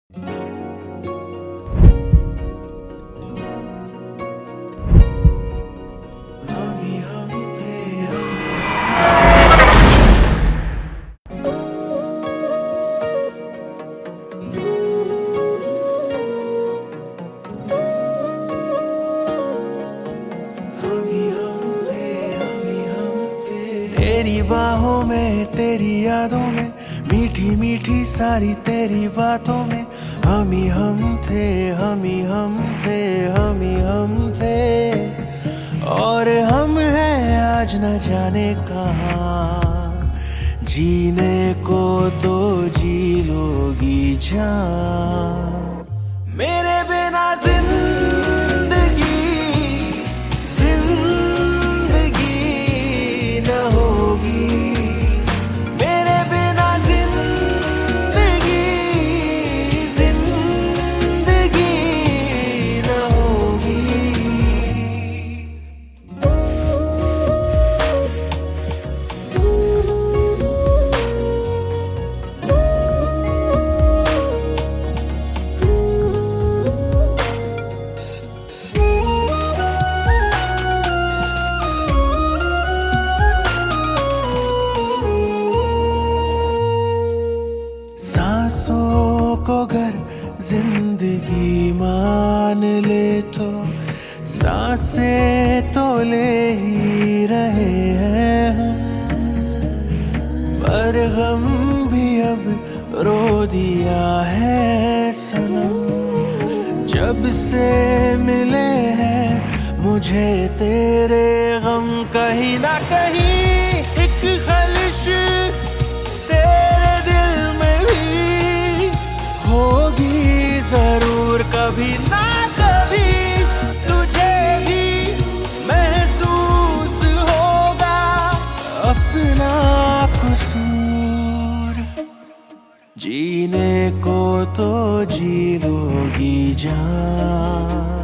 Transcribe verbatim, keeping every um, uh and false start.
तेरी बाहों में, तेरी यादों में, मीठी मीठी सारी तेरी बातों में हम ही हम थे, हम ही हम थे, हम ही हम थे। और हम हैं आज न जाने कहाँ, जीने को तो जी लोगी जान। मेरे बिना जिंदगी जिंदगी न होगी, मेरे बिना जिंदगी जिंदगी न होगी। सांसों को अगर जिंदगी मान ले तो सांसें तो ले ही रहे हैं, पर गम भी अब रो दिया है सनम। जब से मिले हैं मुझे तेरे गम, कहीं ना कहीं एक खलिश तेरे दिल में भी होगी जरूर। कभी ना कभी तुझे भी महसूस होगा अपना कसूर। जीने को तो जी लोगी जान।